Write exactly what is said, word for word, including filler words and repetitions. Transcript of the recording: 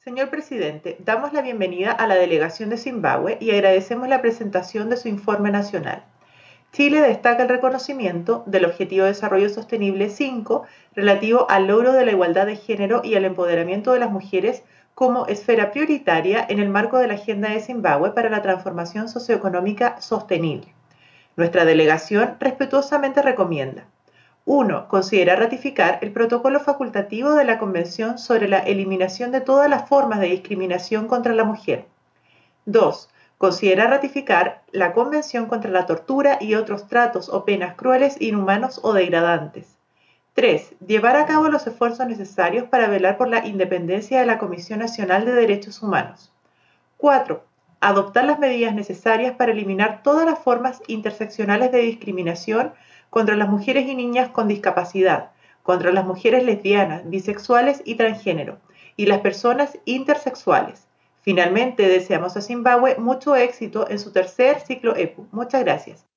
Señor presidente, damos la bienvenida a la delegación de Zimbabue y agradecemos la presentación de su informe nacional. Chile destaca el reconocimiento del Objetivo de Desarrollo Sostenible cinco relativo al logro de la igualdad de género y al empoderamiento de las mujeres como esfera prioritaria en el marco de la Agenda de Zimbabue para la transformación socioeconómica sostenible. Nuestra delegación respetuosamente recomienda: uno. Considerar ratificar el protocolo facultativo de la Convención sobre la eliminación de todas las formas de discriminación contra la mujer. dos. Considerar ratificar la Convención contra la tortura y otros tratos o penas crueles, inhumanos o degradantes. tres. Llevar a cabo los esfuerzos necesarios para velar por la independencia de la Comisión Nacional de Derechos Humanos. cuatro. Adoptar las medidas necesarias para eliminar todas las formas interseccionales de discriminación contra las mujeres y niñas con discapacidad, contra las mujeres lesbianas, bisexuales y transgénero, y las personas intersexuales. Finalmente, deseamos a Zimbabue mucho éxito en su tercer ciclo E P U. Muchas gracias.